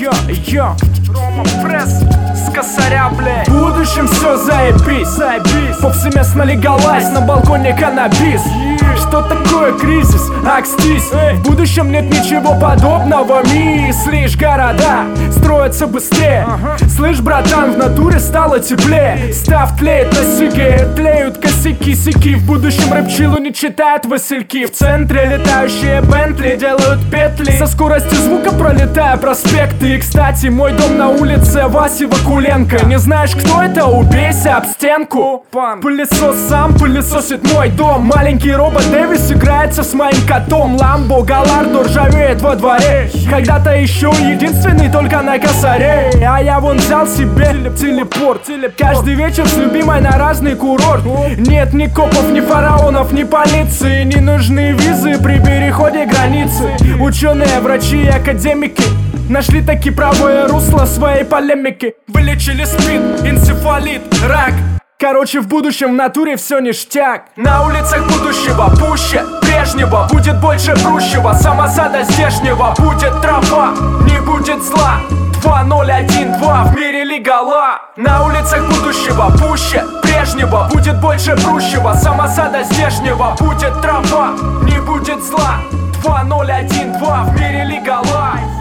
Йо, Рома Пресс с косаря, блядь. В будущем все заебись. Повсеместно легалайз, на балконе каннабис. Что такое кризис? Акстись. В будущем нет ничего подобного. Мыслишь, города строятся быстрее. Слышь, братан, в натуре стало теплее. Став тлеет на сиге, тлеют косяки-сяки. В будущем рэпчилу не читают васильки. В центре летающие Бентли делают петли. Со скоростью звука пролетая проспекты. И, кстати, мой дом на улице Васи Вакуленко. Не знаешь, кто это? Убейся об стенку. Пылесос сам пылесосит мой дом. Маленький робот Дэвис играется с моим котом. Ламбо Галардо ржавеет во дворе. Когда-то еще единственный только на косаре. А я вон взял себе телепорт. Каждый вечер с любимой на разный курорт. Нет ни копов, ни фараонов, ни полиции. Не нужны визы при переходе границы. Ученые, врачи и академики нашли таки правое русло своей полемики. Вылечили СПИД, энцефалит, рак. Короче, в будущем в натуре все ништяк. На улицах будущего пуще прежнего. Будет больше прущего, самосада здешнего. Будет трава, не будет зла. 2012 в мире легала. На улицах будущего пуще прежнего. Будет больше прущего, самосада здешнего. Будет трава, не будет зла. 2012 в мире легала.